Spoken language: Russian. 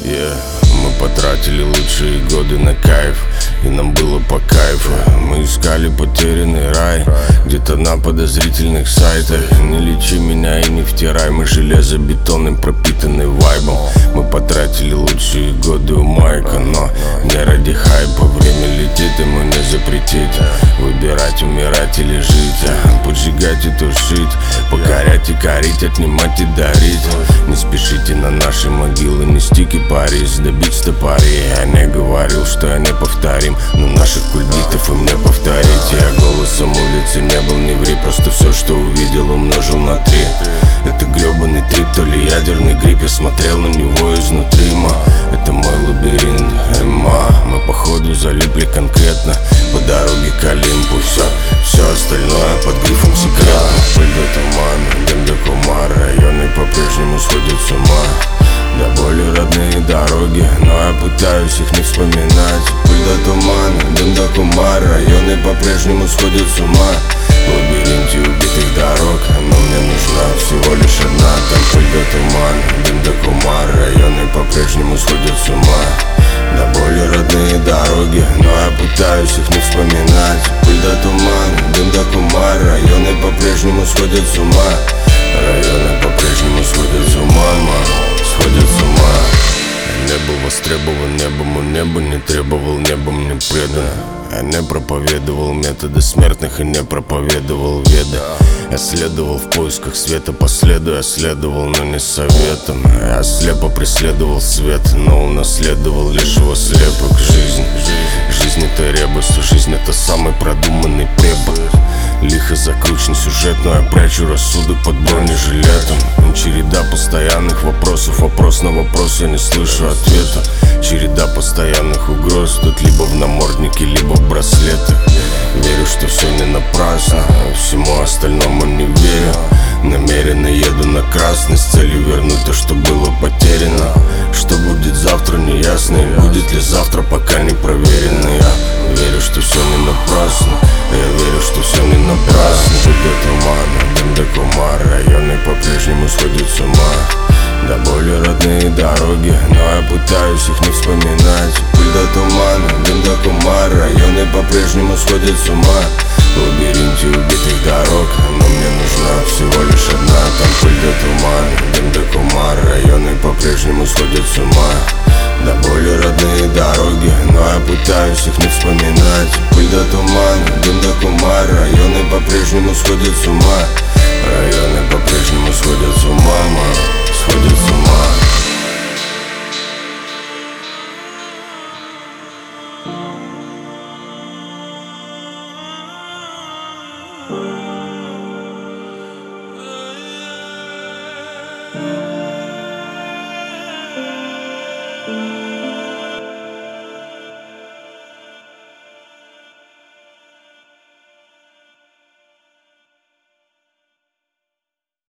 Мы потратили лучшие годы на кайф, и нам было по кайфу. Мы искали потерянный рай где-то на подозрительных сайтах. Не лечи меня и не втирай, мы железобетонным пропитанный вайбом. Мы потратили лучшие годы у Майка, но не ради хайпа. Время летит, ему не запретить выбирать, умирать или жить, поджигать и тушить, покорять и корить, отнимать и дарить. Не спешите на наши могилы нести кипарис, добить стопори. Я не говорил, что я не повторим, но наших кульбитов им не повторить. Я голосом улицы не был, не ври, просто все, что увидел, умножил на 3. Это гребаный трип, то ли ядерный грипп. Я смотрел на него изнутри, это мой лабиринт, мы походу залипли конкретно по дороге к Олимпу. Все остальное под грифом секретно. Пыль до тумана, дым до кумар, районы по-прежнему сходят с ума. До боли родные дороги, но я пытаюсь их не вспоминать. Пыль до тумана, дым до кумар, районы по-прежнему сходят с ума. В лабиринте убитых дорог, но мне нужна всего лишь одна. Там пыль до тумана, дым до кумар, районы по-прежнему сходят с ума. До боли родные дороги, но я пытаюсь их не вспоминать. Пыль до тумана, дым до кумар, районы по-прежнему сходят с ума. Районы по-прежнему сходят с ума, сходят с ума. Я не был востребован небом, у неба не требовал, небом не предан. Я не проповедовал методы смертных и не проповедовал веды. Я следовал в поисках света по следу, я следовал, но не советом. Я слепо преследовал свет, но унаследовал лишь его слепок. Жизнь это ребус, жизнь это самый продуманный препод. Лихо закручен сюжет, но я прячу рассудок под бронежилетом. Череда постоянных вопросов, вопрос на вопрос, я не слышу ответа. Череда постоянных угроз, тут либо в наморднике, либо в браслетах. Верю, что все не напрасно, всему остальному не верю. Намеренно еду на красный с целью вернуть то, что было потеряно. Что будет завтра, не ясно, и будет ли завтра, пока не проверено. Я верю, что все не напрасно, я верю, что все не напрасно. Пыль до тумана, дым до кумар, районы по-прежнему сходят с ума. До боли родные дороги, но я пытаюсь их не вспоминать. Пыль до тумана, дым до кумар, районы по-прежнему сходят с ума. В лабиринте убитых дорог, но мне нужна всего лишь одна. Там пыль до тумана, дым до кумар, районы по-прежнему сходят с ума. До боли родные дороги, но я пытаюсь их не вспоминать. Пыль до тумана, дым до кумар, районы по-прежнему сходят с ума. Районы по-прежнему сходят с ума, сходят с ума.